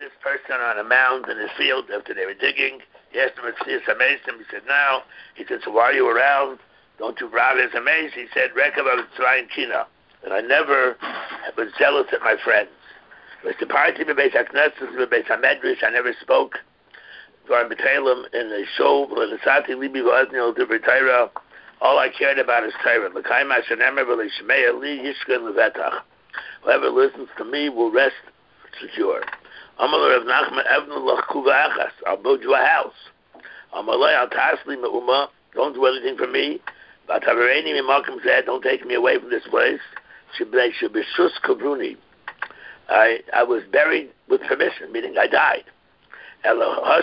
this person on a mound in his field after they were digging. He asked him if it's amazed him. He said, no. He said, so why are you around? Don't you brother is amazed? He said, Rekav Tzvayin Kina. And I never was jealous at my friends. With the party Bebeis HaKnesses, Bebeis HaMedrash, I never spoke. Dvar B'Teilim in the show, L'Nesati Libi V'Ozni L'Divrei Torah. All I cared about is Torah. L'Kaim HaShanemer V'Leishmei Li Yishkin L'Vetach. Whoever listens to me will rest secure. Amal Rav Nachman Evnu Lach Kuva Achas. I'll build you a house. Amalei Al Tasli Me'uma. Don't do anything for me. V'Tavereini Mimakim Zeh. Don't take me away from this place. Shebnei Shebishus Kavruni. I was buried with permission, meaning I died. I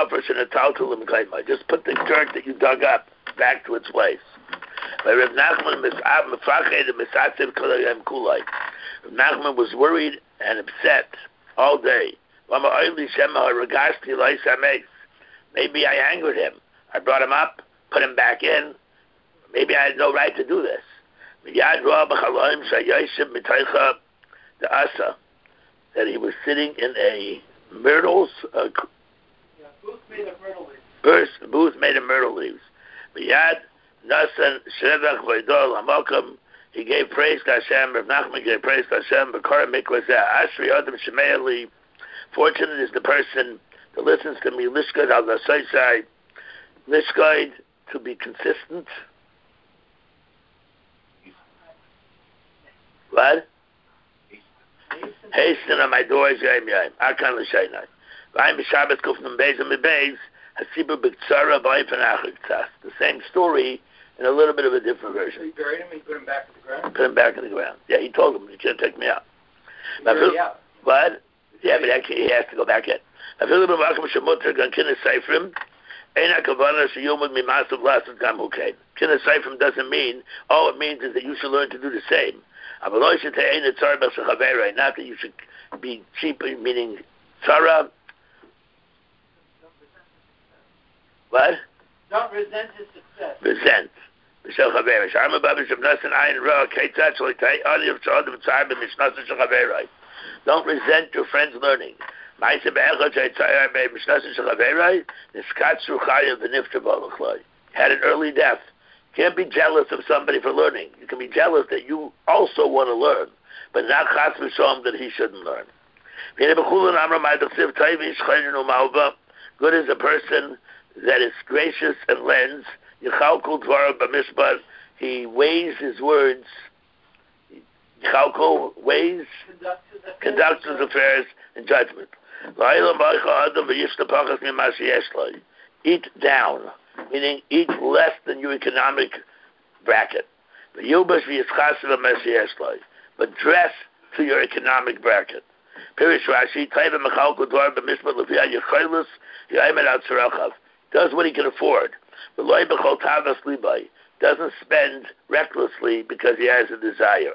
just put the dirt that you dug up back to its place. Rav Nachman was worried and upset all day. Maybe I angered him. I brought him up, put him back in. Maybe I had no right to do this. The asa, that he was sitting in a myrtle's booth made of myrtle leaves. Booth made of myrtle leaves. He gave praise to Hashem. Rav Nachman gave praise to Hashem. Fortunate is the person that listens to me. Lishkad al Nasaisai. Lishkad, to be consistent. What? Hasten on my doors, Yom Yom. Akan l'shaynai. V'ayim b'Shabbos kufnum beis and beis. Hasibu b'ktsara v'ayim v'nachar ktsas. The same story in a little bit of a different version. So he buried him and he put him back in the ground? Put him back in the ground. Yeah, he told him, you can't take me out. Out. What? Yeah, but actually he has to go back in. Afilu b'makom shemutter gan kinnis seifrim. Eina kavana sheyumud mimasav lasav gam hukein. Kinnis seifrim doesn't mean, all it means is that you should learn to do the same. Not that you should be cheap, meaning tzara. What? Don't resent his success. Resent. Don't resent your friend's learning. Had an early death. Can't be jealous of somebody for learning. You can be jealous that you also want to learn, but not chas v'shom that he shouldn't learn. Good is a person that is gracious and lends. He weighs his words. Conducts his affairs in judgment. Eat down, meaning eat less than your economic bracket. But dress to your economic bracket. Does what he can afford. Doesn't spend recklessly because he has a desire.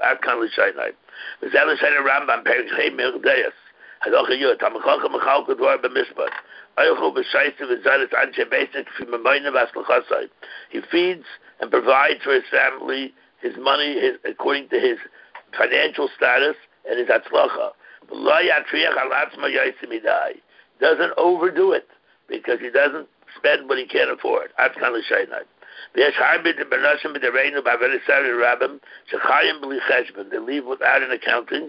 He feeds and provides for his family, his money, according to his financial status and his atzlacha. Doesn't overdo it because he doesn't spend what he can't afford. They leave without an accounting.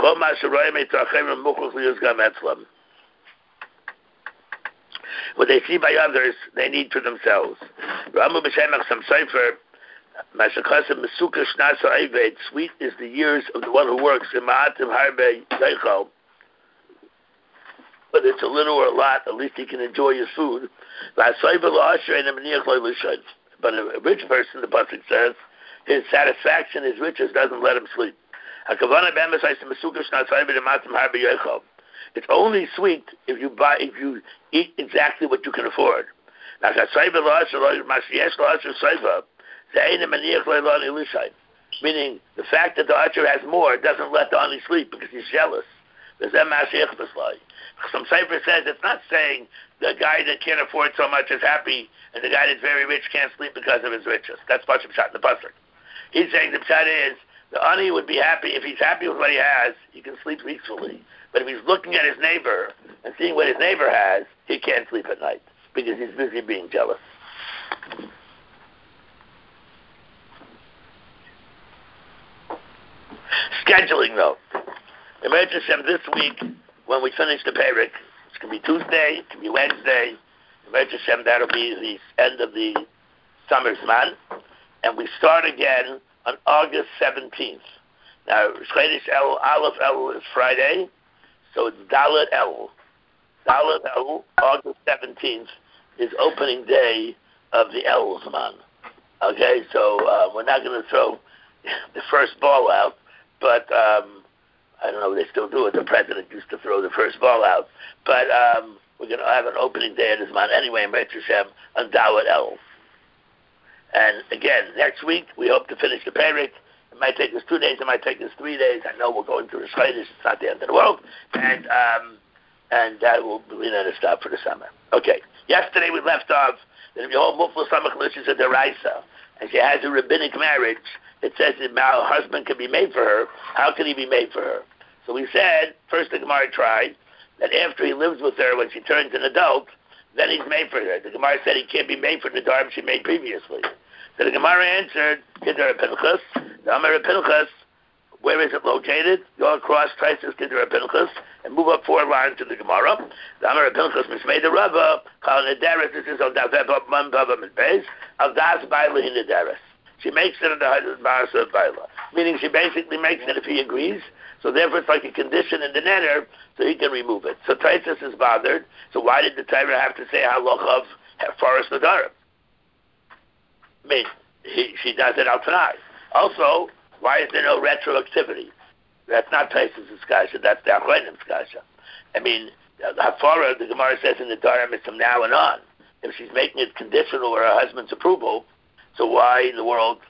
What they see by others, they need for themselves. Sweet is the years of the one who works. Whether it's a little or a lot, at least he can enjoy his food. But a rich person, the pasuk says, his satisfaction, his riches doesn't let him sleep. It's only sweet if you eat exactly what you can afford. Meaning the fact that the usher has more doesn't let the ani sleep because he's jealous. Some cipher says it's not saying the guy that can't afford so much is happy and the guy that's very rich can't sleep because of his riches. That's Pashim Pshat in the pasuk. He's saying the Pshat is the ani would be happy if he's happy with what he has, he can sleep peacefully. But if he's looking at his neighbor and seeing what his neighbor has, he can't sleep at night because he's busy being jealous. Scheduling, though. Emergency this week, when we finish the Perek, it's going to be Tuesday, it can be Wednesday. Emergency that'll be the end of the summer Zman. And we start again on August 17th. Now, Chodesh El, Aleph El is Friday, so it's Dalet El. Dalet El, August 17th, is opening day of the El Zman. Okay, so we're not going to throw the first ball out, but I don't know if they still do it. The president used to throw the first ball out. But we're going to have an opening day of the Zman anyway in Beit Hashem on Dalet El. And again, next week, we hope to finish the Perek. It might take us 2 days, it might take us 3 days. I know we're going through the Chodesh, it's not the end of the world. And that will be another stop for the summer. Okay, yesterday we left off that if you hold Mufla Samach is a Deraisa, and she has a rabbinic marriage, it says that her husband can be made for her. How can he be made for her? So we said, first the Gemara tried, that after he lives with her, when she turns an adult, then he's made for her. The Gemara said he can't be made for the Nedarim she made previously. So the Gemara answered, Kidder Pinchas, the Amar Pinchas, where is it located? Go across Taisus Kidder Pinchas and move up 4 lines to the Gemara. The Amar Pinchas Mishmei the Rava, Kal Nederes, this is Al Daveb Man Bava Midbeis, Al Das Baila in Nederes. She makes it in the Barasa of Baila. Meaning she basically makes it if he agrees. So therefore it's like a condition in the neder, so he can remove it. So Taisus is bothered. So why did the Torah have to say Halacha of Forest Nedarim? I mean, she does it out tonight. Also, why is there no retroactivity? That's not Taisus' kasha, that's the Achronim's kasha. I mean, Hafara, the Gemara says in the Nedarim, is from now and on. If she's making it conditional or her husband's approval, so why in the world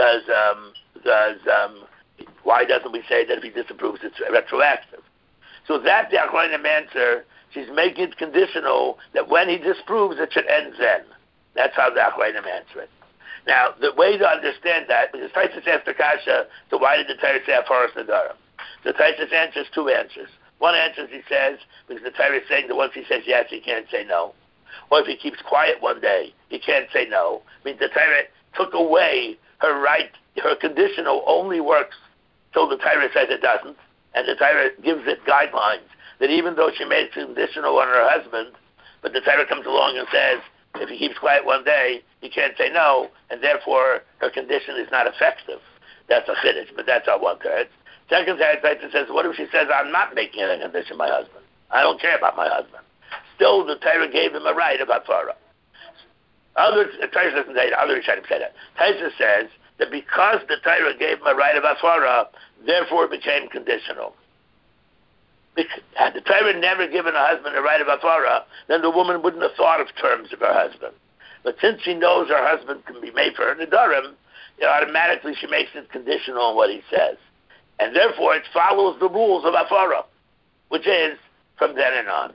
why doesn't we say that if he disapproves it's retroactive? So that the Achronim answer, she's making it conditional that when he disapproves it should end then. That's how the Achronim answer it. Now, the way to understand that, because Taisus asked the kasha, so why did the Torah say Afaras Nedarim? So Taisus answers 2 answers. One answer he says, because the Torah is saying that once he says yes, he can't say no. Or if he keeps quiet one day, he can't say no. I mean, the Torah took away her right, her conditional only works till the Torah says it doesn't, and the Torah gives it guidelines that even though she made it conditional on her husband, but the Torah comes along and says, if he keeps quiet one day, he can't say no, and therefore her condition is not effective. That's a chiddush, but that's our one teretz. Second teretz says, what if she says, I'm not making it a condition, my husband? I don't care about my husband. Still, the Torah gave him a right of Hafara. Torah doesn't say that. Other Rishonim say that. Torah says that because the Torah gave him a right of Hafara, therefore it became conditional. Had the Torah never given a husband a right of Hafara, then the woman wouldn't have thought of terms of her husband. But since she knows her husband can be made for her Nedarim, automatically she makes it conditional on what he says. And therefore it follows the rules of Hafara, which is from then and on.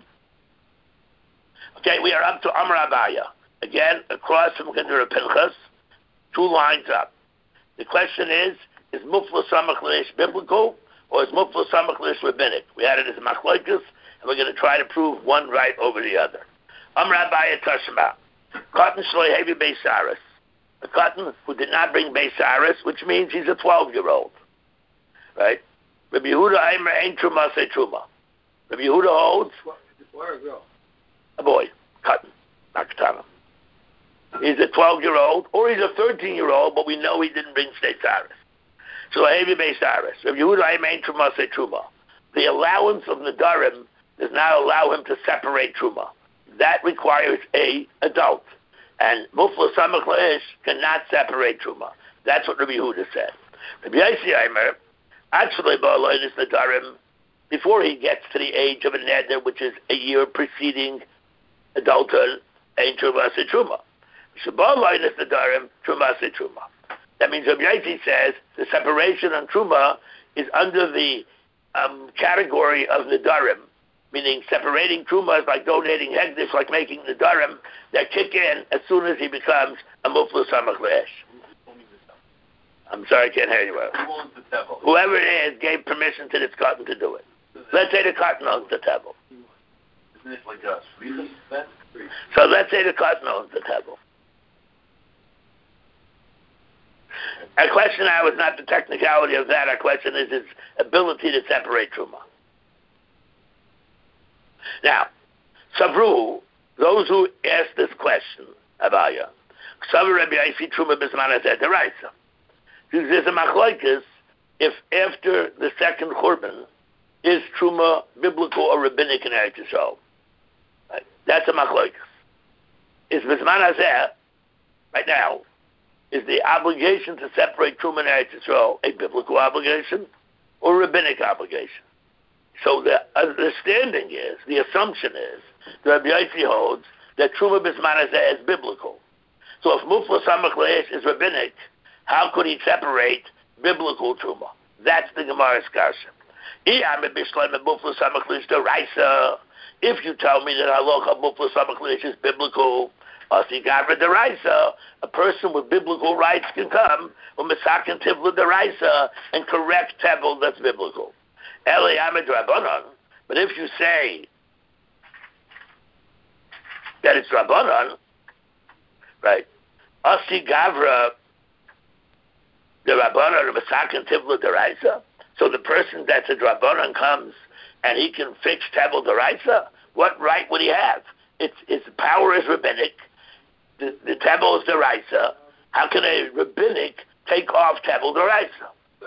Okay, we are up to Amar Abaya. Again, across from Kedura Pinchas, 2 lines up. The question is Mufla Samach L'Ish biblical, or is Mufla Samach L'Ish rabbinic? We had it as a machlokes, and we're going to try to prove one right over the other. Amar Abaya Tashma. Cotton Shloi Heavy Beisaris. A cotton who did not bring Beisaris, which means he's a 12-year-old. Right? Rabbi Yehuda Aimer Ein Truma Say Truma. Rabbi Yehuda holds Boy or girl? a boy, cotton, not katana. He's a 12-year-old, or he's a 13-year-old, but we know he didn't bring Beisaris. So Heavy Beisaris. Rabbi Yehuda Aimer Ein Truma Say Truma. The allowance of Nedarim does not allow him to separate Truma. That requires a adult. And Mufla Samach L'Ish cannot separate Truma. That's what Rabbi Yehuda said. Rabbi Yossi Aimer, actually, Ba'alonis Nedarim, before he gets to the age of a neder, which is a year preceding adulthood, Ein Truma Se Truma. So Ba'alonis Nedarim, Truma Se Truma. That means Rabbi Yossi says the separation on Truma is under the category of Nedarim, meaning separating Truma is like donating Hegdish, like making Nedarim, that kick in as soon as he becomes a Mufla Samach L'Ish. I'm sorry, I can't hear you well. Who owns the tevel? Whoever it is gave permission to this cotton to do it. Let's say the cotton owns the tevel. isn't it like a sweetness then? So let's say the cotton owns the table. Our question now is not the technicality of that. Our question is its ability to separate truma. Now, Savru, those who ask this question, Abaya, Savru Rabbi Yosi truma bisman hazeh deraisa. There's a machlokes if after the second churban is truma biblical or rabbinic in Eretz Yisrael. Right? That's a machlokes. Is bisman hazeh right now? Is the obligation to separate truma and Eretz Yisrael a biblical obligation or a rabbinic obligation? So the understanding is, the assumption is, that Rabbi Yosi holds that truma bisman hazeh is biblical. So if mufla samach leish is rabbinic, how could he separate biblical truma? That's the Gemara's kasha. If you tell me that halacha mufla samach leish is biblical, a person with biblical rights can come and correct tevel that's biblical. But if you say that it's Rabbanon, right? Asi Gavra, the Rabbanon of Masakin Tivla Deraisa. So the person that's a Rabbanon comes and he can fix tevel deraisa. What right would he have? Its power is rabbinic. The tevel is deraisa. How can a rabbinic take off tevel deraisa?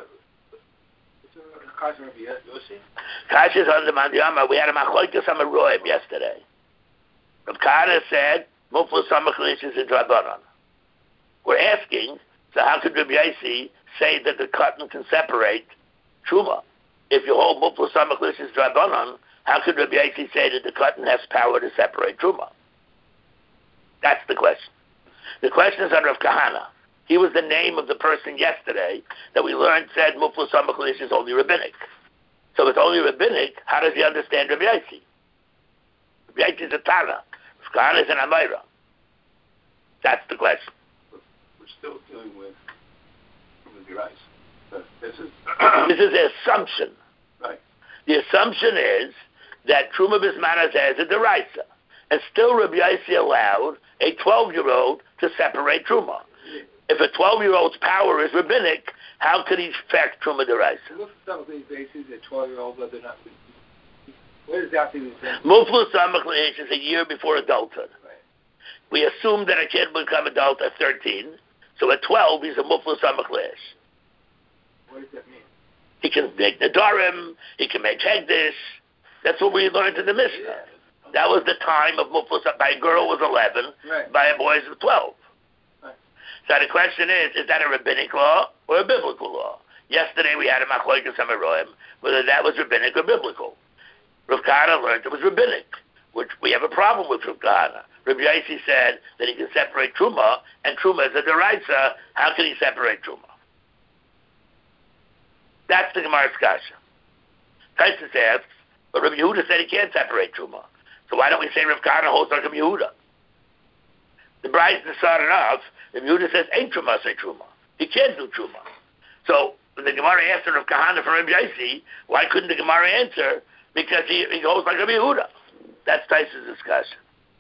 Kashi's on the Mandiyama. We had a machlokes on the Roim yesterday. Rav Kahana said, Mufla Samach Leish is a Drabanan. We're asking, so how could Rabbi Yosi say that the cotton can separate Truma? If you hold Mufla Samach Leish is Drabanan, how could Rabbi Yosi say that the cotton has power to separate Truma? That's the question. The question is on Rav Kahana. He was the name of the person yesterday that we learned said Mufla Samach Leish is only rabbinic. So if it's only rabbinic, how does he understand Rabbi Yosi? Rabbi Yosi is a Tana. Rav Kahana is an Amayra. That's the question. We're still dealing with the rights. This is the assumption. Right. The assumption is that Truma Bisman Hazeh is a deraisa. And still Rabbi Yosi allowed a 12-year-old to separate Truma. If a 12-year-old's power is rabbinic, how could he affect Truma deraisa? Mufla Samach Leish basis, a 12-year-old, whether or not. What is that thing? Mufla Samach Leish is a year before adulthood. Right. We assume that a kid will become adult at 13, so at 12 he's a Mufla Samach Leish. What does that mean? He can make Nedarim, he can make Hegdish. That's what we learned in the Mishnah. Yeah. That was the time of Mufla Samach. By a girl was 11, right. By a boy was 12. Right. So the question is that a rabbinic law or a biblical law? Yesterday we had a machlokes on Roim, whether that was rabbinic or biblical. Rav Kahana learned it was rabbinic, which we have a problem with Rav Kahana. Rabbi Yosi said that he can separate Truma, and Truma is a deraisa. How can he separate Truma? That's the Gemara's kasha. Taisus asks, but Rabbi Yehuda said he can't separate Truma. So why don't we say Rav Kahana holds like Rabbi Yehuda? The Bryce started off, Rabbi Yehuda says, ain't Truma, say Truma. He can't do Truma. So when the Gemara asked Rav Kahana for Rabbi Yosi, why couldn't the Gemara answer? Because he holds like Rabbi Yehuda. That's Taisus' discussion.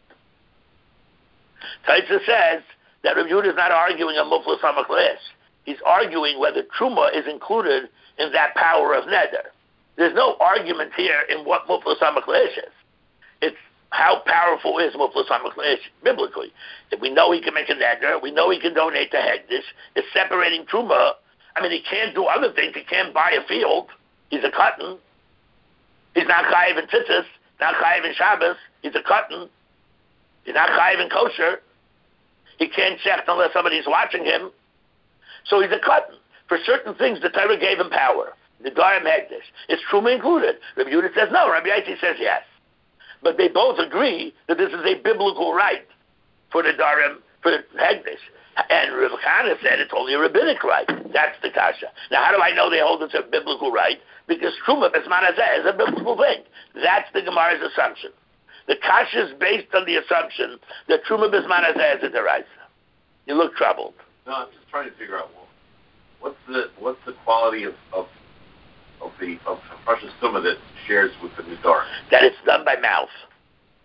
Taisus says that Rabbi Yehuda is not arguing a Mufla Samach Leish. He's arguing whether Truma is included in that power of Neder. There's no argument here in what Mufla Samach Leish is. It's how powerful is Mufla Samach Leish biblically. If we know he can make a Neder, we know he can donate to Hegdish. It's separating Truma. I mean, he can't do other things. He can't buy a field. He's a cotton. He's not chayiv in tzitzis, not chayiv in Shabbos. He's a cotton. He's not chayiv in kosher. He can't check unless somebody's watching him. So he's a cotton. For certain things, the Torah gave him power. The Darim Hegdish. Is Truma included? Rabbi Yehuda says no. Rabbi Yosi says yes. But they both agree that this is a biblical right for the Darim, for the Hegdish. And Rav Kahana said it's only a rabbinic right. That's the kasha. Now, how do I know they hold it's a biblical right? Because Truma Bisman Hazeh is a biblical thing. That's the Gemara's assumption. The kasha is based on the assumption that Truma Bisman Hazeh is a deraisa. You look troubled. No, I'm just trying to figure out what's the quality of precious Tumah that shares with the Nidar? That it's done by mouth.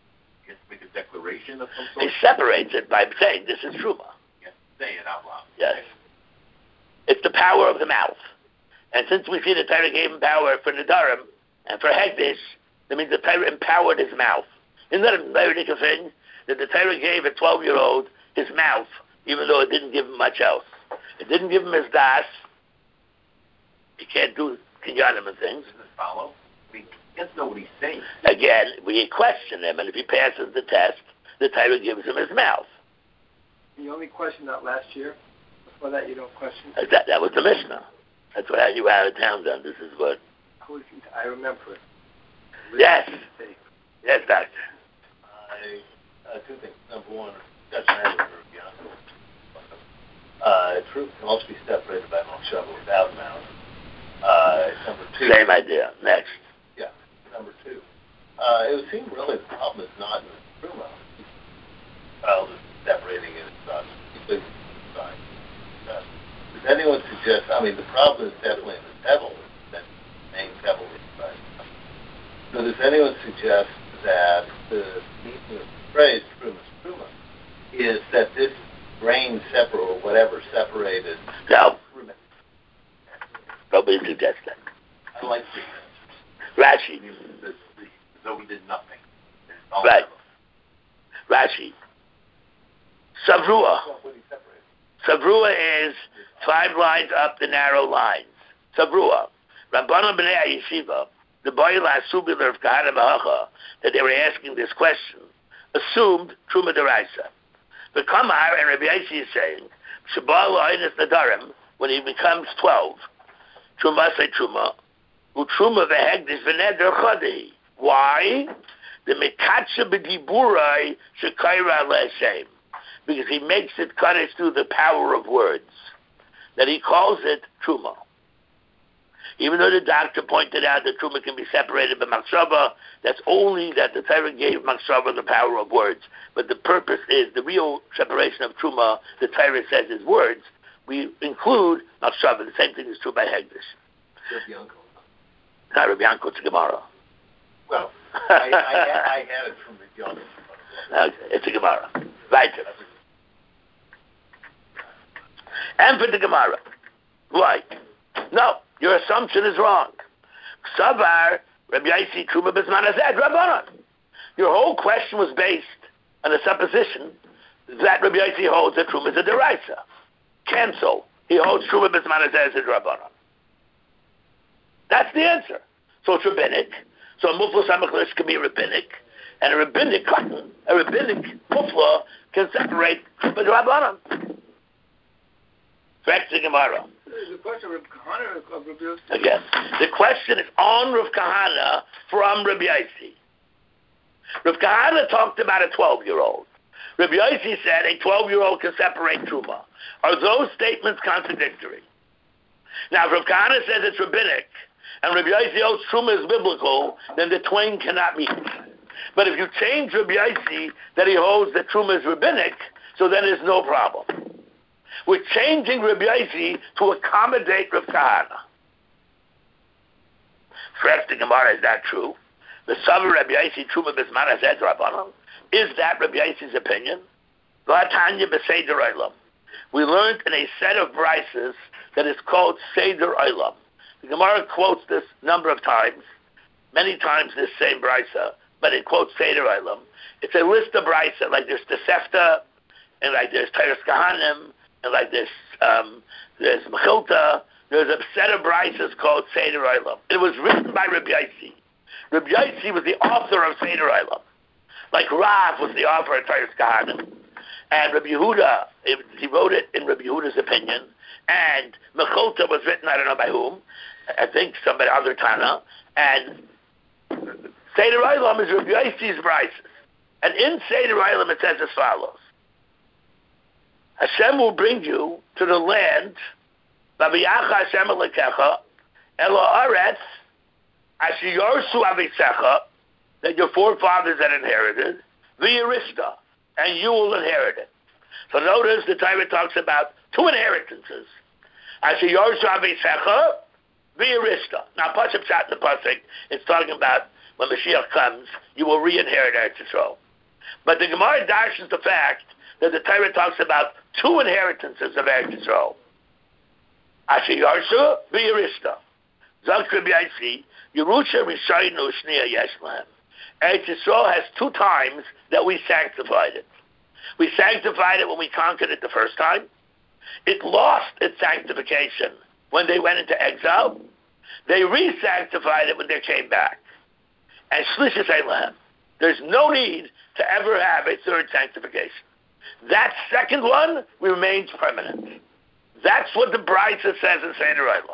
has to make a declaration of some He sort. separates it by saying this is truma. Yeah, say it out loud. Yes. It's the power of the mouth. And since we see the Torah gave him power for Nedarim and for Hekdesh, that means the Torah empowered his mouth. Isn't that a very ridiculous thing? That the Torah gave a 12-year-old his mouth, even though it didn't give him much else. It didn't give him his das. He can't do kinyanim and things. Does it follow? I mean, he doesn't know what he's saying. Again, we question him, and if he passes the test, the Torah gives him his mouth. You only questioned that last year. Before that, you don't question. That was the Mishnah. That's what had you out of town done. This is what. I remember it. Yes. Yes, doctor. Two things. Number one, that's an truth can also be separated by Mount Shavuot without Mount. Number two. Same idea. Next. Yeah. Number two. It would seem really the problem is not in the Truma. The child is separating it as such. Does anyone suggest, I mean, the problem is definitely in the Tevel, that main Tevel inside. So does anyone suggest that the meaning of the phrase Truma is that this grain separate or whatever separated? No. Nobody suggests that. I like Rashi. Though we did nothing. Right. Rashi. Savrua. Savrua is 5 lines up the narrow lines. Savrua. Rabbanan B'nai Yeshiva, the Boyle Asubiler of Kahana Bahacha, that they were asking this question, assumed Truma Deraisa. But Kamar and Rabbi Yossi is saying, Shabal Oinus Nadarim, when he becomes 12, Truma say Truma, Utruma v'hegdish v'neder chodehi. Why? The Mekatsha b'diburai shekaira le'ashem. Because he makes it kaddish through the power of words. That he calls it Truma. Even though the doctor pointed out that Truma can be separated by Machshava, that's only that the Torah gave Machshava the power of words. But the purpose is, the real separation of Truma, the Torah says is words. We include Machshava. The same thing is true by Hegdish. Rabbi Yanko. Not Rabbi Yanko, it's a Gemara. Well, I had it from the Yanko. Okay, it's a Gemara. Right. And for the Gemara. Why? No, your assumption is wrong. Savar, Rabbi Yossi, Truma B'zman Hazeh, Rabbanan. Your whole question was based on a supposition that Rabbi Yossi holds that Truma is a deraisa. Cancel. He holds Truma B'zman Hazeh as a Rabbanan. That's the answer. So it's rabbinic. So a mufla samachlish can be rabbinic. And a rabbinic cotton, a rabbinic mufla can separate Truma Rabbanan. Back to the Gemara. The question of Rav Kahana or Rav Yossi? Again, the question is on Rav Kahana from Rabbi Yossi. Rav Kahana talked about a 12-year-old. Rabbi Yossi said a 12-year-old can separate Truma. Are those statements contradictory? Now, if Rav Kahana says it's rabbinic, and Rabbi Yossi holds Truma is biblical, then the twain cannot meet. But if you change Rabbi Yossi that he holds that Truma is rabbinic, so then there's no problem. We're changing Rabbi Yossi to accommodate Rav Kahana. First, the Gemara, is that true? The Savar Rabbi Yossi Truma B'zman Hazeh Rabbanan. Is that Rabbi Yossi's opinion? V'atanya b'Seder Olam. We learned in a set of brises that is called Seder Olam. The Gemara quotes this number of times, many times this same brisa, but it quotes Seder Olam. It's a list of brisa, like there's Tosefta, and like there's Teres Kahanim, and like there's Mechilta. There's a set of brises called Seder Olam. It was written by Rabbi Yossi. Rabbi Yossi was the author of Seder Olam. Like Rav was the author of Teres Kahanim. And Rabbi Yehuda, he wrote it in Rabbi Yehuda's opinion. And Mechilta was written, I don't know by whom. I think somebody, other Tana. And Seder Olam is Rabbi Yossi's brises. And in Seder Olam it says as follows. Hashem will bring you to the land, Vaviyacha Hashem Elekecha, Elo Aretz, Asher Yorsu Avisecha, that your forefathers had inherited, V'yirista, and you will inherit it. So notice the Torah talks about 2 inheritances. Asher Yorsu Avisecha, V'yirista. Now, Pasuk Pshat in the Pasuk, it's talking about when Mashiach comes, you will re-inherit Eretz Yisrael. But the Gemara dashes the fact that the Torah talks about two inheritances of Eretz Yisrael. Asher Yarsha v'Yerishta. Zok Rabbi Yossi, Yerusha Rishaynu Shniya Yesh Lahem. Eretz Yisrael has two times that we sanctified it. We sanctified it when we conquered it the first time. It lost its sanctification when they went into exile. They re-sanctified it when they came back. And Shlishis Lahem. There's no need to ever have a third sanctification. That second one remains permanent. That's what the Brisa says in Seder Olam.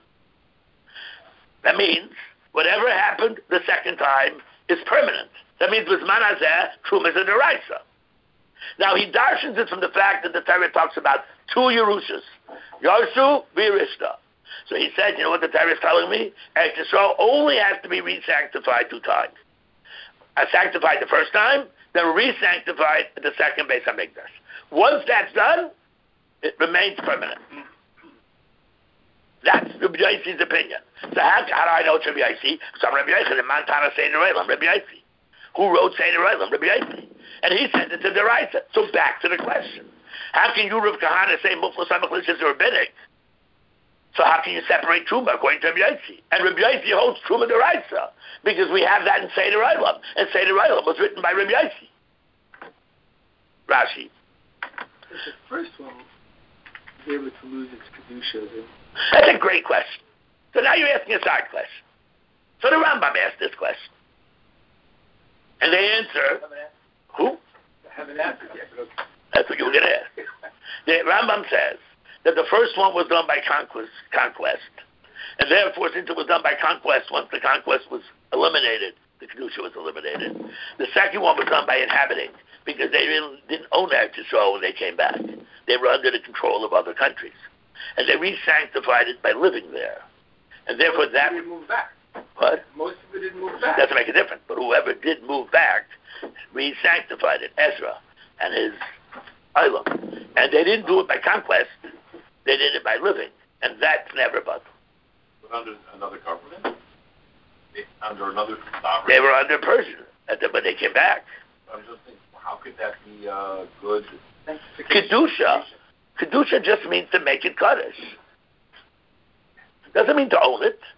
That means whatever happened the second time is permanent. That means B'zman Hazeh, Truma is a Deraisa. Now he darshans it from the fact that the Torah talks about two Yerushas, Yarshu v'Yerishta. So he said, you know what the Torah is telling me? Eretz Yisrael only has to be re-sanctified two times. Sanctified the first time, then re-sanctified at the second Beis HaMikdash. Once that's done, it remains permanent. That's Rabbi Yossi's opinion. So how do I know it's Rabbi Yossi? So I'm Rabbi Yossi, the Montana Seder Olam, Rabbi Yossi. Who wrote Seder Olam? Rabbi Yossi. And he said it's a deraisa. So back to the question. How can you, Rav Kahana, say Muflas HaMachlis is rabbinic? So how can you separate Truma according to Rabbi Yossi? And Rabbi Yossi holds Truma deraisa because we have that in Seder Olam. And Seder Olam was written by Rabbi Yossi. Rashi. The first one was able to lose its Kedusha. That's a great question. So now you're asking a side question. So the Rambam asked this question. And they answer, who? I haven't answered yet. But okay. That's what you were going to ask. The Rambam says that the first one was done by conquest. And therefore, since it was done by conquest, once the conquest was eliminated, the Kedusha was eliminated. The second one was done by inhabiting, because they really didn't own Eretz Yisrael when they came back. They were under the control of other countries. And they re-sanctified it by living there. And therefore that... Most of it didn't move back. What? Most of it didn't move back. Doesn't make a difference. But whoever did move back, re-sanctified it, Ezra and his Olam. And they didn't do it by conquest. They did it by living. And that's never but. But under another government? Under another sovereign? They were under Persia, but they came back. I'm just thinking, how could that be good? Kedusha. Kedusha just means to make it Kaddish. Doesn't mean to own it.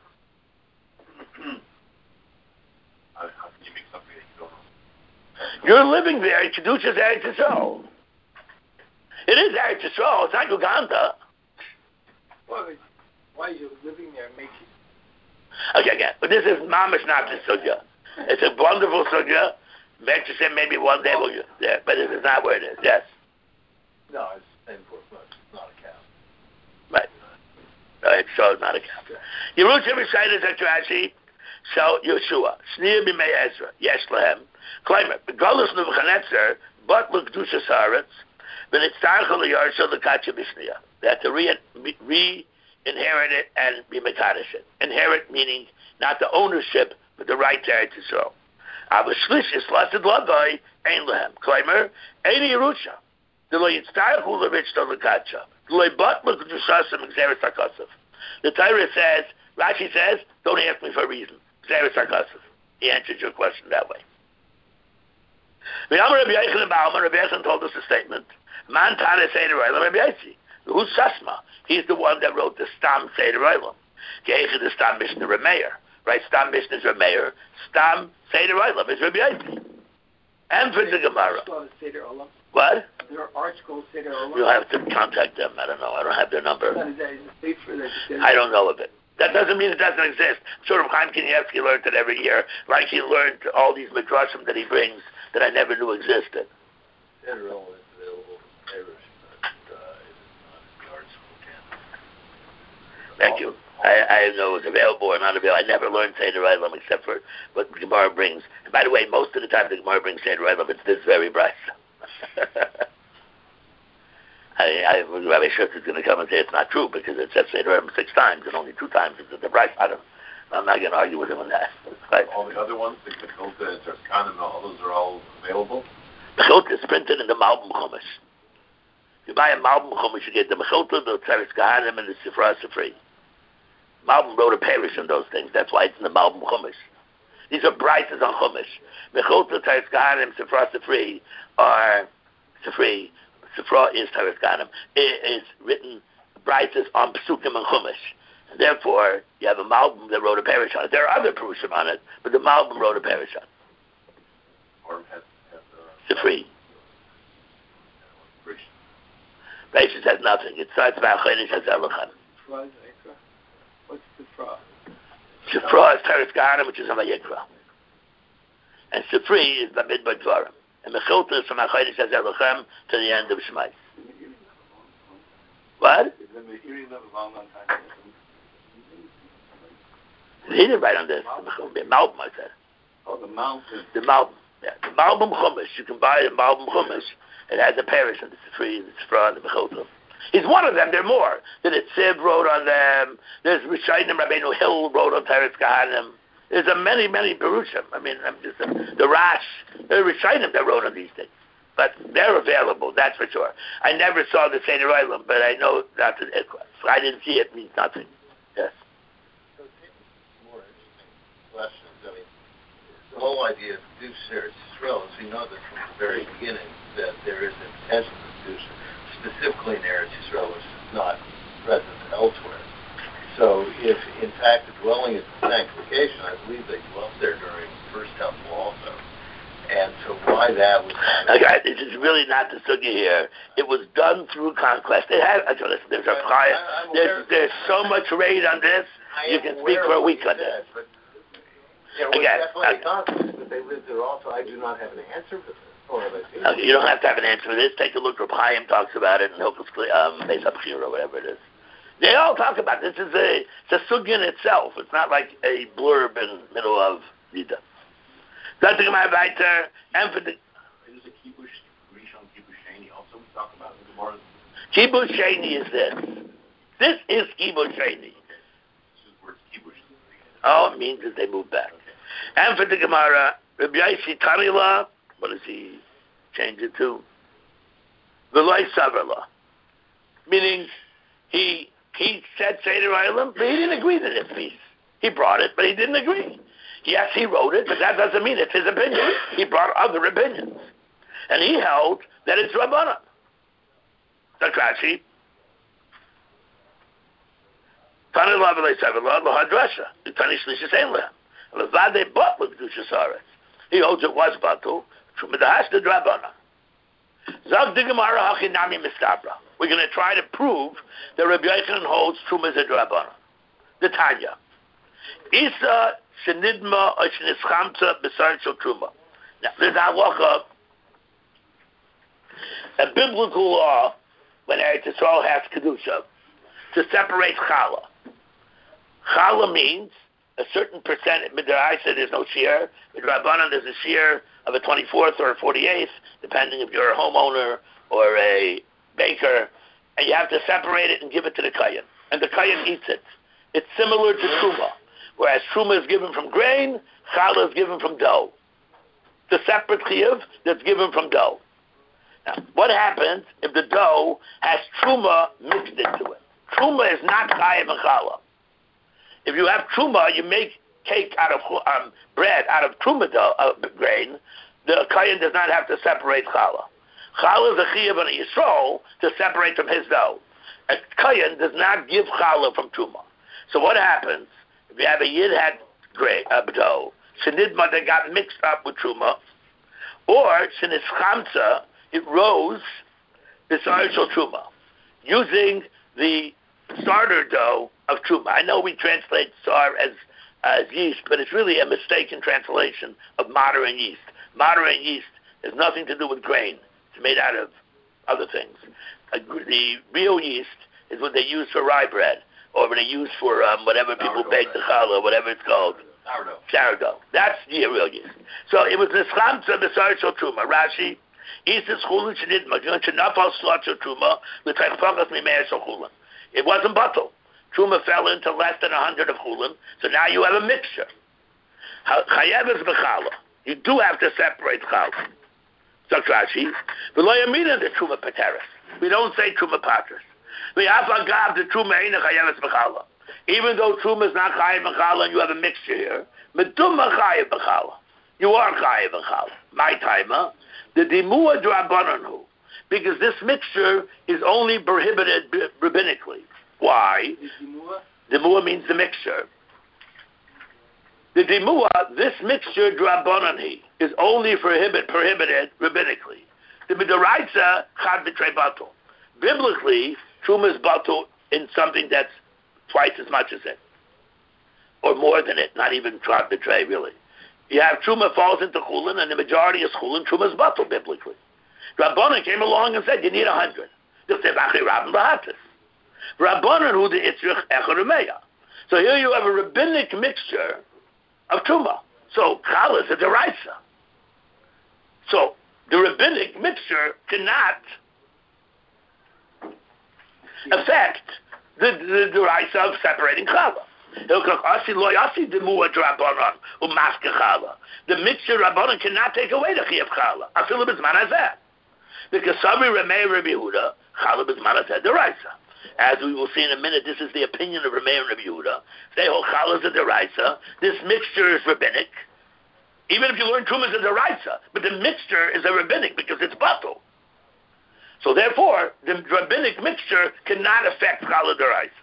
How can you make something that you don't own? You're living there. Kedusha is Eretz Yisrael. It is Eretz Yisrael. It's not Uganda. Well, why are you living there and making... Okay, but this is mamish not the sugya. It's a wonderful sugya. Meant to say maybe one day we'll get there, but it is not where it is. Yes. No, it's the same for it's not a cow. Right. Right, so it's not a cow. Yerusha Rishayna Zatrashi, so Yeshua. Shnir B'mei Ezra. Yesh Lahem. Claim it. Begolus Nebuchadnezzar, but L'Kedusha Saaretz, V'nitzarcha L'Yarsha L'Kacha B'Shniya. They have to re-inherit it and be Mekadosh it. Inherit meaning not the ownership, but the right to Eretz Yisrael. Aber Shlishis Lasid Ladai Ein Lehem. Claimer, Ein Yerusha. D'lo Yitzarchu L'Ritzta L'Kacha. D'lo Bat L'Kedushasam Gzeres HaKasav. The Torah says, Rashi says, don't ask me for a reason. Gzeres HaKasav. He answered your question that way. Rabbi Yochanan told us a statement. Man Tana Seder Olam Rabbi Yossi. Who's Sasma? He's the one that wrote the Stam Seder Olam. Ke'echad the Stam Mishnah Rameir. Right? Stam Mishnah is Rameir. Stam Seder Olam is Rabbi Yossi. And for the Gemara. What? There are art schools Seder Olam. You'll have to contact them. I don't know. I don't have their number. I don't know of it. That doesn't mean it doesn't exist. Sort of Chaim Kanievsky learned it every year, like he learned all these midrashim that he brings that I never knew existed. Seder Olam is available for Irish, but it is not in the art school canon. Thank you. I didn't know it was available or not available. I never learned Seder Olam except for what the Gemara brings. And by the way, most of the time the Gemara brings Seder Olam, it's this very bright. Rabbi Schutz is going to come and say it's not true because it says Seder Olam 6 times and only 2 times it's at the bright. I'm not going to argue with him on that. Right. All the other ones, the Mechilta, Terskan, and all those are all available? Mechilta is printed in the Malbim Chumash. If you buy a Malbim Chumash, you get the Mechilta, the Tzeres Kahanim, and the Sifra Sifri. Malbim wrote a parish in those things. That's why it's in the Malbim Chumash. These are brises on Chumash. Mechilta Teres Kahanim, Sifra Sifri, or Sifri, Sifra is Teres Kahanim, is written brises on Psukim and Chumash. And therefore, you have a Malbim that wrote a parish on it. There are other Perushim on it, but the Malbim wrote a parish on it. Or Sifri. Rashis has nothing. It starts about Chodesh HaZelachan. What's the Sifra? Sifra is Teres Kahanim, which is on Vayikra. And Sifri is Bamidbar Dvarim. And Mechilta is from Chodesh HaZelachan to the end of Shemais. What? He didn't write on this. The Malbim, I said. Oh, the mountain. The Malbim. Yeah. The Malbim Chumash. You can buy the Malbim Chumash. It has a parish on the Sifri, the Sifra, and the Mechilta. He's one of them. There are more. The Tzib wrote on them. There's Rishayim Rabbeinu Hill wrote on Teres Kahanim. There's many Perushim. I mean, the Rash. There are Rishayim that wrote on these things. But they're available, that's for sure. I never saw the Seder Olam, but I know that's an Ikra. So I didn't see it, means nothing. Yes. So it seems more interesting questions. I mean, the whole idea of Kedush Eretz Yisrael, as we know that from the very beginning, that there is a potential for Kedush, specifically in Eretz Yisrael, which is not present elsewhere. So if, in fact, the dwelling is sanctification, I believe they dwelt there during the first temple also. And so why that was not... Okay, this is really not the sugya here. It was done through conquest. It had, listen, there's a prior, there's so much raid on this, you can speak for a week on this. Again, definitely conquest, but they lived there also. I do not have an answer for this. Okay, you don't have to have an answer for this. Take a look. Reb Chaim talks about it in Hilchos Beis HaBchira or whatever it is. They all talk about it. It's a sugya in itself. It's not like a blurb in the middle of Nida. That's my weiter. And for the is the Kibush Rishon Kibush Sheni also we talk about in the Gemara? Kibush Sheni is this. This is Kibush Sheni. This is where it's Kibush. Oh, it means that they move back. Okay. And for the Gemara, Rabbi Yaisi Tanila, what does he change it to? V'loi Savarla. Meaning, he said Seder Olam, but he didn't agree to this piece. He brought it, but he didn't agree. Yes, he wrote it, but that doesn't mean it's his opinion. He brought other opinions. And he held that it's Rabbanan. That's Rashi. Tani Lavalei Savarla, Lahadrasha. Tani Shlishis Ein Lehem. Levade Bat with Kedushas Haaretz. He holds it was Batul. Shumadahash the Rabbanan. Zav the Gemara Hachinami Mistabra. We're going to try to prove that Rabbi Yochanan holds Truma Zed Rabbanan. The Tanya. Isa Shenidma or Shenischamta B'Sar Shel Truma. Now, there's halacha, a biblical law when Eretz Yisrael has Kedusha to separate Chala. Chala means a certain percent. Midrash said there's no shear. Midrabanan there's a shear of a 24th or a 48th, depending if you're a homeowner or a baker, and you have to separate it and give it to the Kayan. And the Kayan eats it. It's similar to Truma. Whereas Truma is given from grain, Challah is given from dough. The separate chiyuv that's given from dough. Now, what happens if the dough has Truma mixed into it? Truma is not chayav and Challah. If you have Truma, you make cake out of bread out of Truma dough, grain, the Kayan does not have to separate Challah. Challah is a chiyuv and a Yisrael to separate from his dough. A Kayan does not give Challah from Truma. So what happens? If you have a Yid had dough, Shenidma that got mixed up with Truma, or Shenischamta, it rose B'Sar Shel Truma, using the starter dough of Truma. I know we translate Sar as yeast, but it's really a mistaken translation of modern yeast. Modern yeast has nothing to do with grain. It's made out of other things. The real yeast is what they use for rye bread, or what they use for whatever people bake the challah, whatever it's called. Sourdough. That's the real yeast. So it was Nischamta B'Sar Shel Truma. Rashi, Isis Chulin Shenidma, Shenafal Slot Shel Truma, L'Tayfakas Mimei Shel Chulin. It wasn't bottle. Truma fell into less than 100 of Chulin, so now you have a mixture. Chayev is B'Challah. You do have to separate Challah. So Rashi, V'lo Yamina the Truma Pateris. We don't say Truma Patris. We have Agav the Truma Eina Chayev is B'Challah. even though truma is not chayiv b'chala, and you have a mixture here, meduma chayiv b'chala. You are chayiv b'chala. My timer, the dimua d'Rabbanan, because this mixture is only prohibited rabbinically. Why? Dimua means the mixture. The dimua, this mixture d'Rabbanan is only prohibited rabbinically. The midaraisa chad b'trei batul. Biblically, truma is batul in something that's twice as much as it, or more than it. Not even chad b'trei really. You have truma falls into chulin, and the majority is chulin. Truma is batul biblically. Rabbanan came along and said you need 100. Rabbanan who the itzrich echarumeya. So here you have a rabbinic mixture of truma. So challah is a deraisa. So the rabbinic mixture cannot affect the deraisa of separating challah. The mixture Rabbanan cannot take away the chiyuv challah. Afilu b'zman hazeh. Because Sabri Ramei Rabbi Yehuda, challah b'zman hazeh deraisa. As we will see in a minute, this is the opinion of Ramei and Rabbi Yehuda. They hold challah is a deraisa. This mixture is rabbinic. Even if you learn truma is a deraisa, but the mixture is a rabbinic because it's batul. So therefore, the rabbinic mixture cannot affect challah deraisa.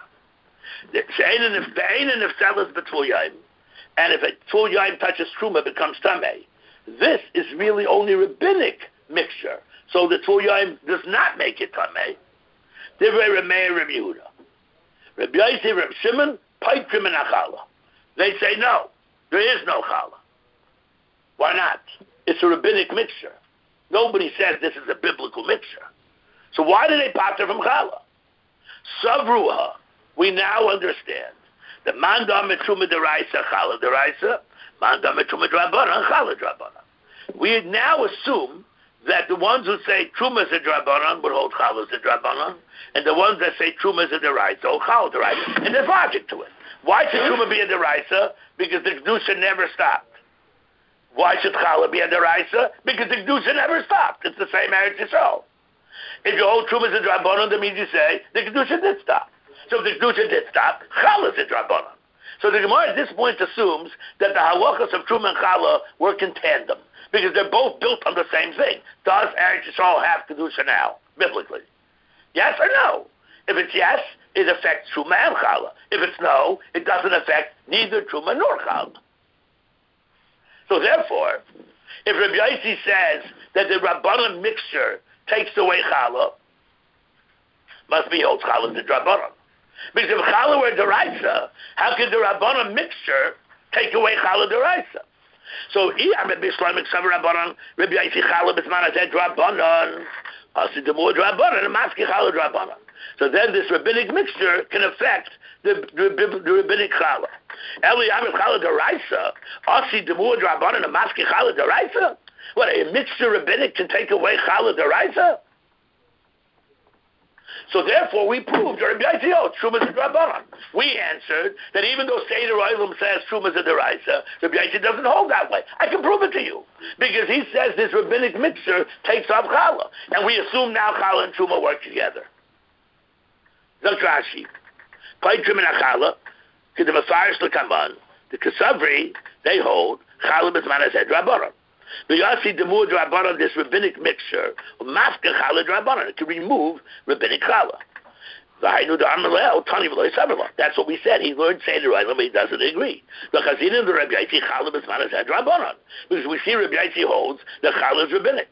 And if a full yaim touches truma, it becomes tamei. This is really only rabbinic mixture. So the full yaim does not make it tamei. Divrei Ramei Rabbi Yehuda. Rabbi Yossi, Rabbi Shimon, paitrim and achala. They say no, there is no challah. Why not? It's a rabbinic mixture. Nobody says this is a biblical mixture. So why do they pater from challah? Savruha. We now understand that mandam truma deraisa challah deraisa, mandam truma drabanan challah drabanan. We now assume that the ones who say truma is a drabanan would hold challah is a drabanan, and the ones that say truma is a deraisa hold challah deraisa. And there's logic to it. Why should truma be a deraisa? Because the kedusha never stopped. Why should challah be a deraisa? Because the kedusha never stopped. It's the same Eretz Yisrael. If you hold truma is a drabanan, that means you say the kedusha did stop. So if the kedusha did stop, challah is a drabanan. So the Gemara at this point assumes that the halachas of truma and challah work in tandem because they're both built on the same thing. Does Eretz Yisrael have kedusha now, biblically? Yes or no? If it's yes, it affects truma and challah. If it's no, it doesn't affect neither truma nor challah. So therefore, if Rabbi Yossi says that the rabbanon mixture takes away challah, must be holds challah the rabbanon. Because if challah were deraisa, how could the rabbanon mixture take away challah deraisa? So I'm a Bishlamic Savar Rabbanon, Rabbi Yossi challah b'zman hazeh rabbanon, asi demur rabbanon, and maski challah rabbanon. So then this rabbinic mixture can affect the rabbinic challah. Eli Amir challah deraisa, asi demur rabbanon, and maski challah deraisa. What, a mixture rabbinic can take away challah deraisa? So therefore, we proved Rabbi Yossi truma is a drabanan. We answered that even though Seder Olam says truma is a deraisa, Rabbi Yossi doesn't hold that way. I can prove it to you because he says this rabbinic mixture takes off challah, and we assume now challah and truma work together. Zok Rashi, paitrim and challah, to the Mefarish l'kaman, the Kesavri they hold challah b'zman hazeh drabanan. The Yossi demur drabanan, this rabbinic mixture, maska challah drabanan, to remove rabbinic challah. That's what we said. He learned Seder Olam, but he doesn't agree. Because we see Rabbi Yossi holds that challah is rabbinic.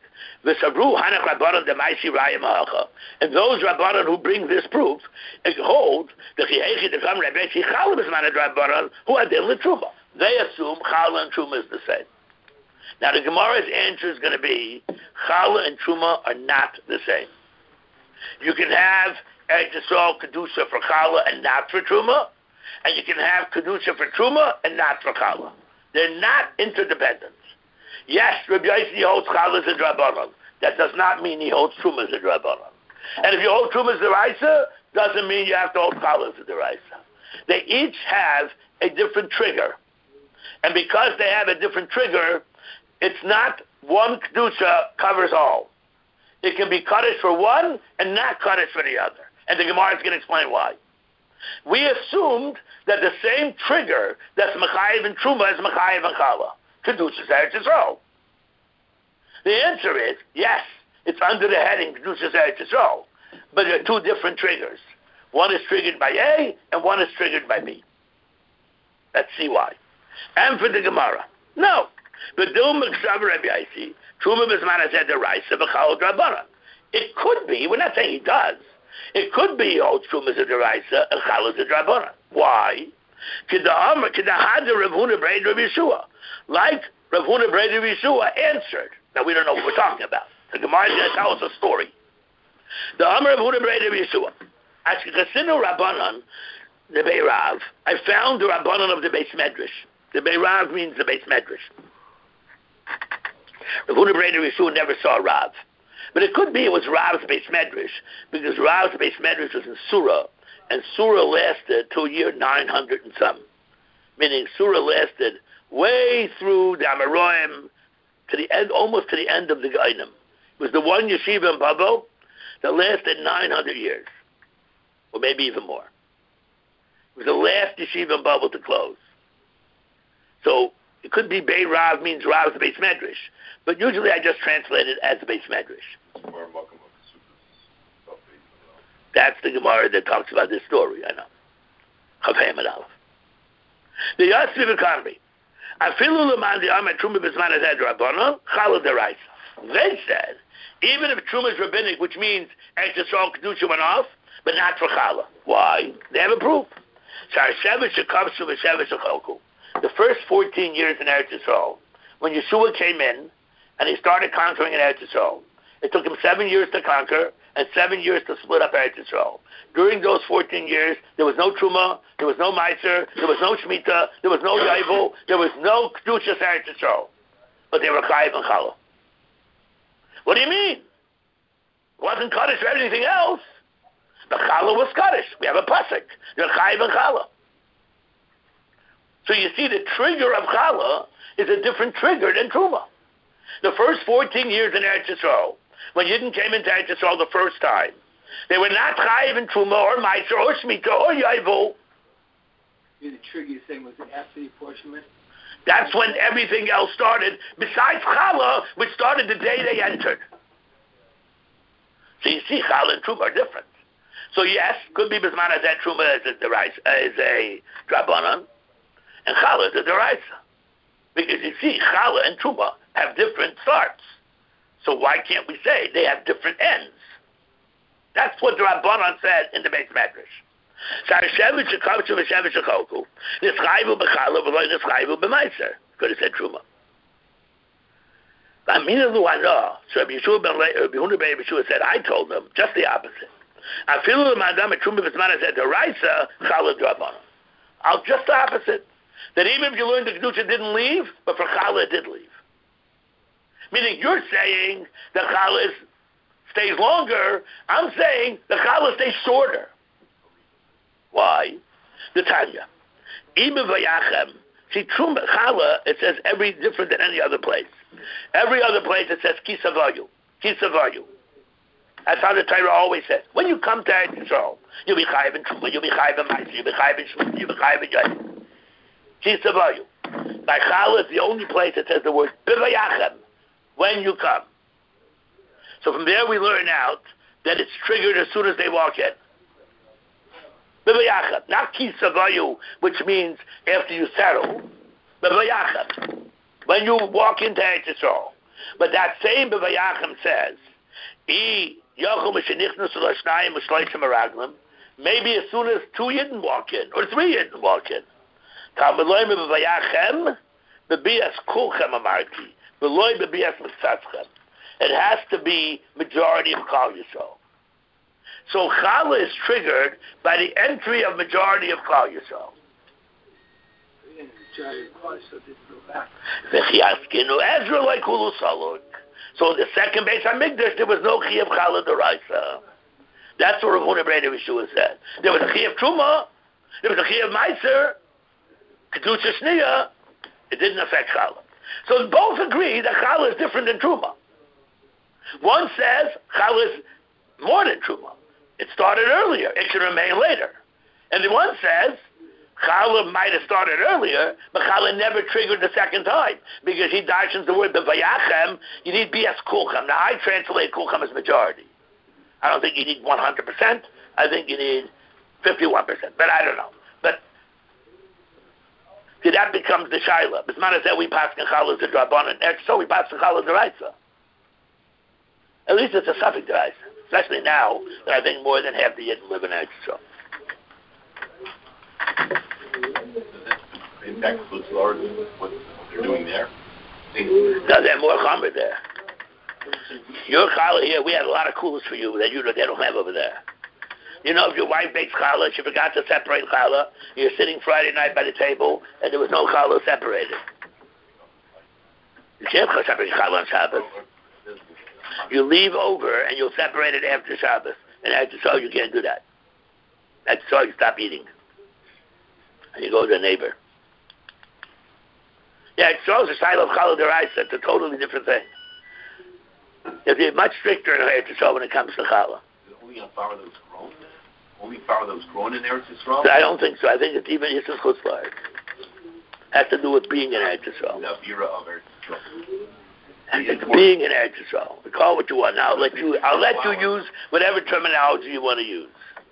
And those rabbanon who bring this proof hold that they assume challah and truma is the same. Now the Gemara's answer is going to be challah and truma are not the same. You can have Eretz Yisrael kedusha for challah and not for truma, and you can have kedusha for truma and not for challah. They're not interdependent. Yes, Rabbi Yossi holds challah as a drabanan. That does not mean he holds truma as a drabanan. And if you hold truma as a deraisa, doesn't mean you have to hold challah as a deraisa. They each have a different trigger, and because they have a different trigger, it's not one kedusha covers all. It can be kaddish for one and not kaddish for the other. And the Gemara is going to explain why. We assumed that the same trigger that's Mechayiv and Truma is Mechayiv and Chala. Kedushas Eretz Yisrael. The answer is yes. It's under the heading Kedushas Eretz Yisrael, but there are two different triggers. One is triggered by A, and one is triggered by B. Let's see why. And for the Gemara, no. But Truma Bisman said the Raisa B'Chal Drabana. It could be. We're not saying he does. It could be Truma is a Deraisa and Chal is a Drabana. Why? Like Rav Huna Brei Rav Yeshua answered. Now we don't know what we're talking about. The Gemara is going to tell us a story. The Amar Rav Huna Brei Rav Yeshua. Actually, Chasinu Rabbanan, the Beirav. I found the Rabbanan of the Beis Medrash. The Beirav means the Beis Medrash. Rav Huna Brei Rav Yeshua never saw Rav. But it could be it was Rav's Beis Medrash, because Rav's Beis Medrash was in Surah, and Surah lasted to year 900 and some. Meaning Surah lasted way through the Amoraim, to the end, almost to the end of the Gainim. It was the one yeshiva in Babel that lasted 900 years, or maybe even more. It was the last yeshiva in Babel to close. So it could be Bei Rav means Rav's Beis Medrash, but usually I just translate it as the Beis Medrash. That's the Gemara that talks about this story, I know. Chafayim and Aleph. The Yasviv economy. Afilu l'man the Amar Truma Bisman Azad Rabbanon, Chala Deraisa. They said, even if Truma is rabbinic, which means Eretz Yisrael Kedusha went off, but not for Chala. Why? They have a proof. The first 14 years in Eretz Yisrael, when Yeshua came in, and he started conquering in Eretz Yisrael, it took him 7 years to conquer, and 7 years to split up Eretz Yisrael. During those 14 years, there was no Truma, there was no Meiser, there was no Shemitah, there was no Yaivel, there was no Kedushas Eretz Yisrael. But they were Chayiv and Chala. What do you mean? It wasn't Kaddish for everything else. The Chala was Kaddish. We have a pasuk. They're Chayiv and Chala. So you see, the trigger of Chala is a different trigger than Truma. The first 14 years in Eretz Yisrael, when Yidden came into Eretz Yisrael the first time, they were not Chayiv and Truma or Meiser or Shemitah or Yaivel. The trigger you're saying was after the apportionment? That's when everything else started, besides Chala, which started the day they entered. So you see, Chala and Truma are different. So yes, could be Bisman Azad Truma is a Drabanan, and Chala is a Deraisa. Because you see, Chala and Truma have different starts. So why can't we say they have different ends? That's what the Rabbanan said in the Beis Medrash. Could have said Truma. So Rabbi Huna ben Yeshua said, I told them just the opposite. I'll just the opposite. That even if you learned the Kedusha didn't leave, but for Chala it did leave. Meaning you're saying the Chala stays longer. I'm saying the Chala stays shorter. Why? The Tanya. Ima vayachem. See, Truma, Chala, it says every different than any other place. Every other place it says kisavayu. Kisavayu. That's how the Torah always says. When you come to Eretz Yisrael, you'll be chayiv in Truma, you'll be chayiv in Ma'aseh, you'll be chayiv in Shemitah, you'll be chayiv in Yom. Kisavayu. By Chala is the only place that says the word bivayachem. When you come. So from there we learn out that it's triggered as soon as they walk in. B'vayachem, not kisavayu, which means after you settle. B'vayachem, when you walk into Eretz Yisrael. But that same b'vayachem says, maybe as soon as 2 Yidden walk in, or 3 Yidden walk in. It has to be majority of Klal Yisrael. So Chala is triggered by the entry of majority of Klal Yisrael. So the second Beis HaMikdash, there was no Chi of Chala D'Oraisa. That's what Rav Huna ben Yeshua said. There was a Chi of Truma, there was a Chi of Meiser, Kedusha Shniya, it didn't affect Chala. So both agree that Chala is different than Truma. One says Chala is more than Truma. It started earlier. It should remain later. And the one says, Challah might have started earlier, but Challah never triggered the second time because he darshans the word b'vayachem. You need BS kulchem. Now I translate kulchem as majority. I don't think you need 100%. I think you need 51%, but I don't know. But see, that becomes the shaila. Bismana said we pass Challah to Drabanan, so we pass Challah to Raisa. At least it's a suffix to Raisa, especially now that I think more than half the Yidden live in Eretz Yisrael. Impact Chutz La'aretz, what they're doing there? No, they're more chomer there. Your challah here, we had a lot of coolers for you that they don't have over there. You know, if your wife bakes challah, she forgot to separate challah, you're sitting Friday night by the table, and there was no challah separated. You can't separate challah on Shabbos. You leave over, and you'll separate it after Shabbos. And after so, you can't do that. That's so you stop eating. And you go to a neighbor. Yeah, it shows the style of challah deraisa. It's a totally different thing. If you're much stricter in Eretz Yisrael when it comes to challah. Is it only on flour that was grown? Only flour that was grown in Eretz Yisrael? So I don't think so. I think it's even Yisrael Chutz La'aretz. Has to do with being in Eretz Yisrael. The Avira of Eretz Yisrael. It's being in Eretz Yisrael. Call it what you want. Now I'll let you use whatever terminology you want to use.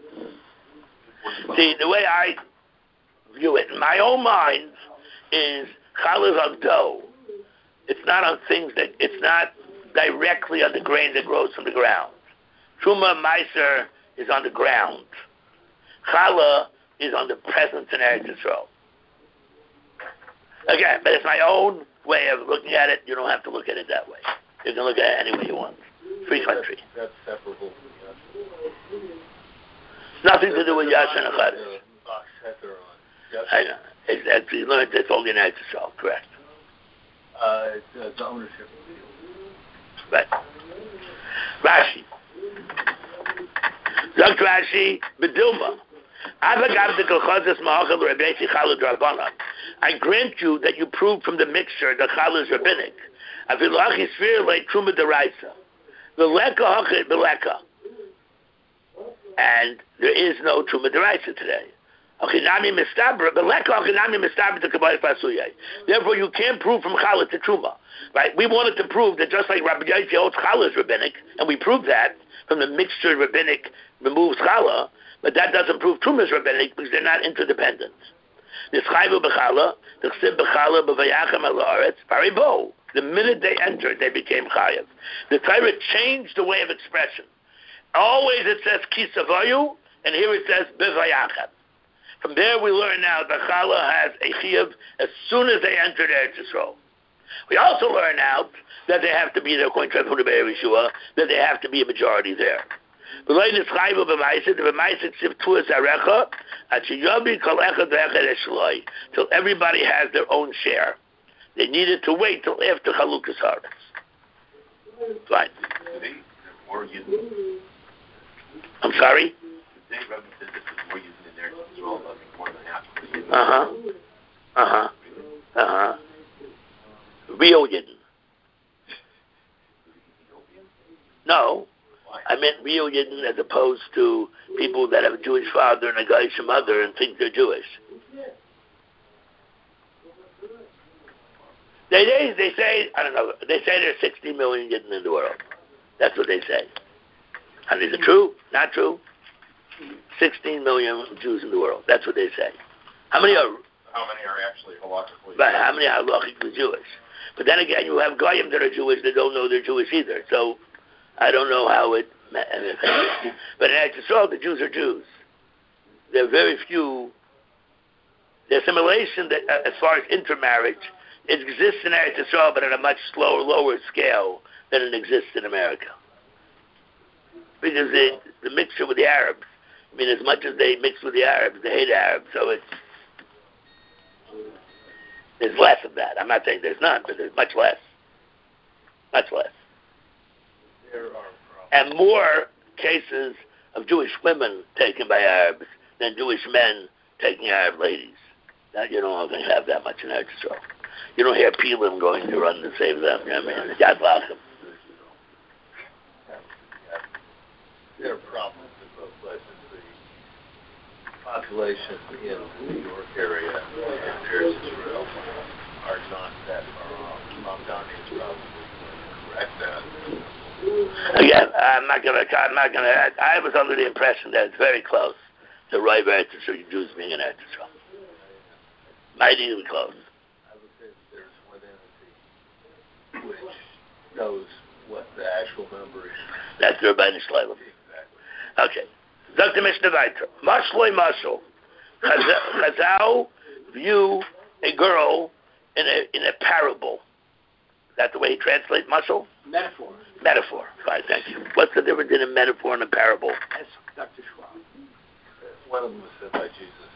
See, the way I view it in my own mind is challah is on dough. It's not on things it's not directly on the grain that grows from the ground. Truma Meiser is on the ground. Challah is on the presence in Eretz Yisrael. Again, but it's my own way of looking at it. You don't have to look at it that way. You can look at it any way you want. Free country. That's separable from Yasha. Nothing to do with Yasha and Achadish. I know. You learned it's only in Eretz Yisrael, correct? It's the ownership of the field. Right. Rashi. Zok Rashi, Bedilma. I grant you that you prove from the mixture that challah is rabbinic. And there is no truma deraisa today. Therefore, you can't prove from challah to truma. Right? We wanted to prove that just like Rabbi Yossi holds challah is rabbinic, and we proved that from the mixture rabbinic removes challah, but that doesn't prove truma is rabbinic because they're not interdependent. The minute they entered, they became chayav. The Torah changed the way of expression. Always it says kisavayu, and here it says bevayachem. From there we learn now that challah has a chiyuv as soon as they entered Eretz Yisrael. We also learn out that they have to be there, according to Rav Huna Ber Yeshua, that they have to be a majority there. Till everybody has their own share. They needed to wait till after Chalukas Haaretz. Fine. I'm sorry? Real Yidden. No. I meant real Yidden as opposed to people that have a Jewish father and a Goyish mother and think they're Jewish. They say, I don't know, they say there's 60 million Yidden in the world. That's what they say. And is it true? Not true? 16 million Jews in the world. That's what they say. How many are actually halakhically? Right, how many are halakhically Jewish? But then again, you have Goyim that are Jewish that don't know they're Jewish either. So I don't know how it... But in Eretz Yisrael, the Jews are Jews. There are very few... The assimilation, that, as far as intermarriage, it exists in Eretz Yisrael, but at a much lower scale than it exists in America. Because the mixture with the Arabs, I mean, as much as they mix with the Arabs, they hate Arabs, so there's less of that. I'm not saying there's none, but there's much less. Much less. And more cases of Jewish women taken by Arabs than Jewish men taking Arab ladies. Now, you don't have that much in Eretz Yisrael. You don't hear Pilim going to run to save them. You know what I mean? Yad Lachem. There are problems in both places. The population in the New York area and Eretz Israel are not that far off. Mamdani is probably correct that. Again, I'm not gonna. I was under the impression that it's very close to right Eretz Israel, Jews being in Eretz Israel. Might even close. I would say that there's one entity which knows what the actual number is. That's the Rabbeinu Shlomo. Exactly. Okay. Dr. Mishnah Weiter. Mashloi mashal. Chazal view a girl in a parable. Is that the way he translates mashal? Metaphor. Metaphor. Fine, thank you. What's the difference in a metaphor and a parable? That's Dr. Schwab. One of them was said by Jesus.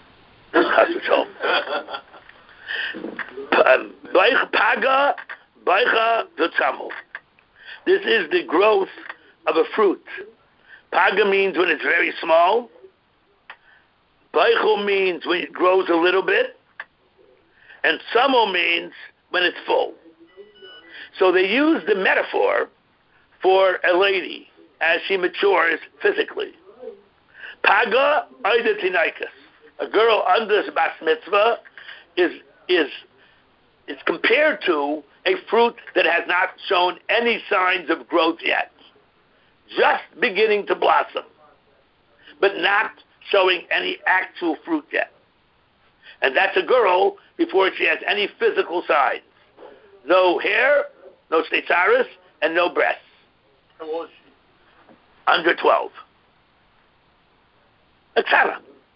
Paga, baicha, v'tzamu. This is the growth of a fruit. Paga means when it's very small. Baichu means when it grows a little bit. And tzamu means when it's full. So they use the metaphor for a lady as she matures physically. Paga, oida tinaikas. A girl under bas mitzvah is compared to a fruit that has not shown any signs of growth yet, just beginning to blossom, but not showing any actual fruit yet. And that's a girl before she has any physical signs. No hair, no stetzaris, and no breasts. How old is she? Under 12. A tzara.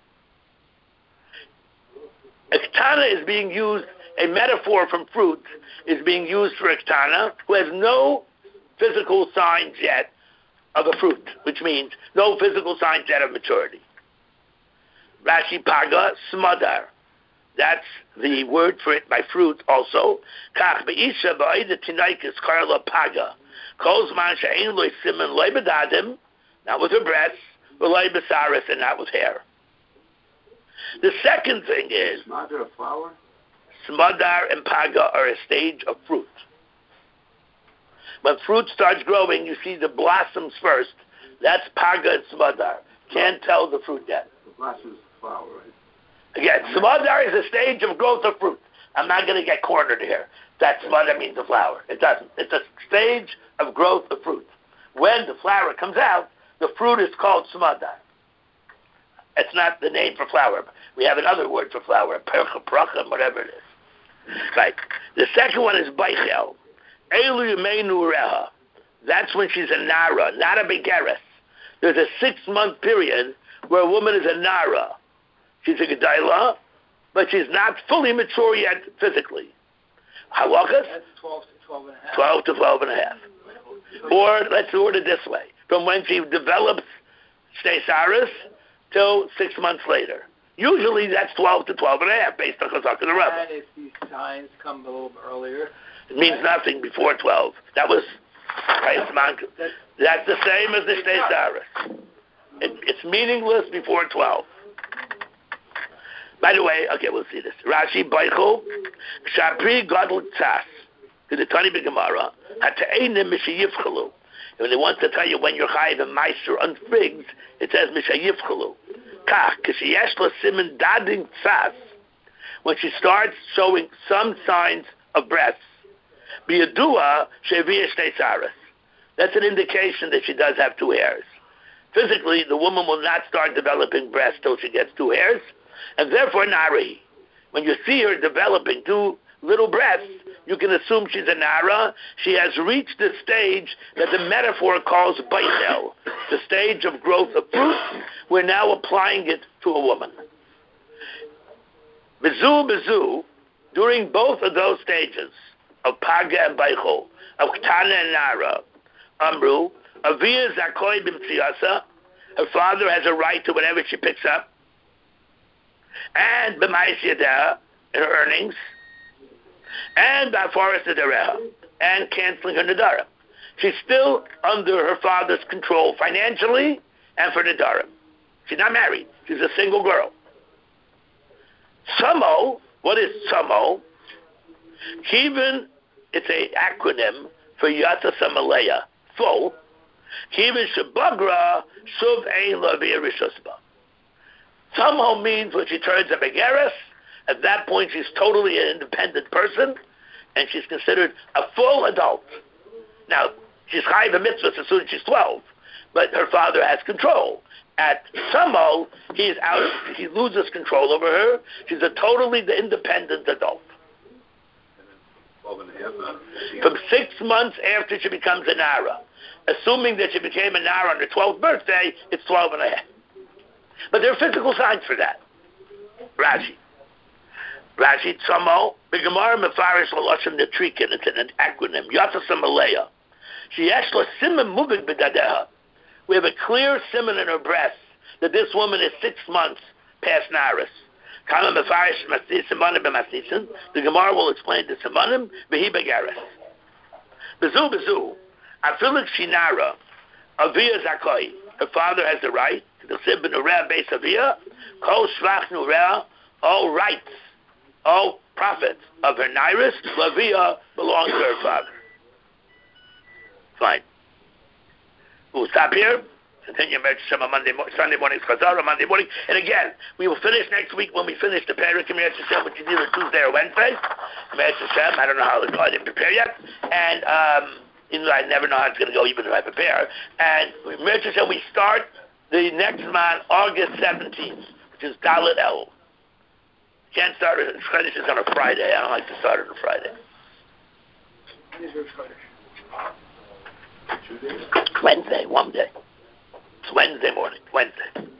A ketana is being used, a metaphor from fruit is being used for a ketana who has no physical signs yet of a fruit, which means no physical signs yet of maturity. Rashi paga, smadar. That's the word for it by fruit also. Kach be'isha ba'ida tinaikas karla paga. Kolzman she'ein loy simen loy bedadim, not with her breasts, but loy besaris, and not with hair. The second thing is, Smadar, a flower? smadar and paga are a stage of fruit. When fruit starts growing, you see the blossoms first. That's paga and smadar. Can't tell the fruit yet. The blossom is the flower, right? Again, smadar is a stage of growth of fruit. I'm not going to get cornered here. That smadar means a flower. It doesn't. It's a stage of growth of fruit. When the flower comes out, the fruit is called smadar. It's not the name for flower. We have another word for flower, percha, pracham, whatever it is. Right. The second one is baichel. Elu yumeinu reha. That's when she's a nara, not a begeres. There's a 6-month period where a woman is a nara. She's a gedailah, but she's not fully mature yet physically. Halachas? That's 12 to 12 and a half. 12 to 12 and a half. Or, let's word it this way, from when she develops steisaris till 6 months later. Usually that's 12 to 12 and a half, based on Chazak and the Rebbe. And if these signs come a little earlier, It means nothing before 12. That was, that's the same as the steisaris. It's meaningless before 12. By the way, okay, we'll see this. Rashi, Baichu, Shapri Gadol Tzas, to the Tani B'Gemara, Hata'enim Mishayivchalu. When they want to tell you when you're chayiv and meister on figs, it says Mishayivchalu. Kach, Kishiyesh La Simen Dading Tzas, when she starts showing some signs of breasts, Biyadua Sheviyah Shteisaris. That's an indication that she does have 2 hairs. Physically, the woman will not start developing breasts till she gets 2 hairs, and therefore nari. When you see her developing 2 little breasts, you can assume she's a nara. She has reached the stage that the metaphor calls baichel, the stage of growth of fruit. We're now applying it to a woman. Bezu, during both of those stages of paga and baichel, of ktana and nara, amru, avia zakoi b'mtziasa, her father has a right to whatever she picks up, and b'mais yadeh, in her earnings, and b'afaras nadareha, and canceling her nadara. She's still under her father's control financially and for nadarim. She's not married. She's a single girl. Samo, what is samo? Kivin, it's an acronym for Yata Samaleya, full. Kivin Shabagra Suv Ein Lavia Rishosba. Somehow means when she turns a begeres, at that point she's totally an independent person, and she's considered a full adult. Now, she's chayiv mitzvahs as soon as she's 12, but her father has control. At Samo, he's out. He loses control over her. She's a totally independent adult. From 6 months after she becomes a Nara. Assuming that she became a Nara on her 12th birthday, it's 12 and a half. But there are physical signs for that. Rashi, Tzamo, the Gemara Mefarish L'Lashon Netrikin, it's an acronym, Yatzasa Malaya. Sheyesh La Simen Mubik B'Dadeha. We have a clear simon in her breast that this woman is 6 months past Naris. Kama Mefarish Simonim B'Masnisin, the Gemara will explain the Simonim B'Hi Begaris. Bezu, Afilik Shinara, Avia Zakoi. Her father has the right to the Sib Nurea Beis Avia, Kol Shvach Nurea, all rights, all profits of her Nairis, Lavia belong to her father. Fine. We'll stop here. Continue Sunday morning, Chazara, Monday morning. And again, we will finish next week when we finish the Perek in Meretz Hashem, which is either Tuesday or Wednesday. Meretz Hashem, I don't know how it's going. I didn't prepare yet. And even though I never know how it's going to go, even if I prepare. And Meretz Hashem, we start the next month, August 17th, which is Dalet El. Can't start it. Chodesh is on a Friday. I don't like to start it on a Friday. Wednesday, one day. It's Wednesday morning. Wednesday.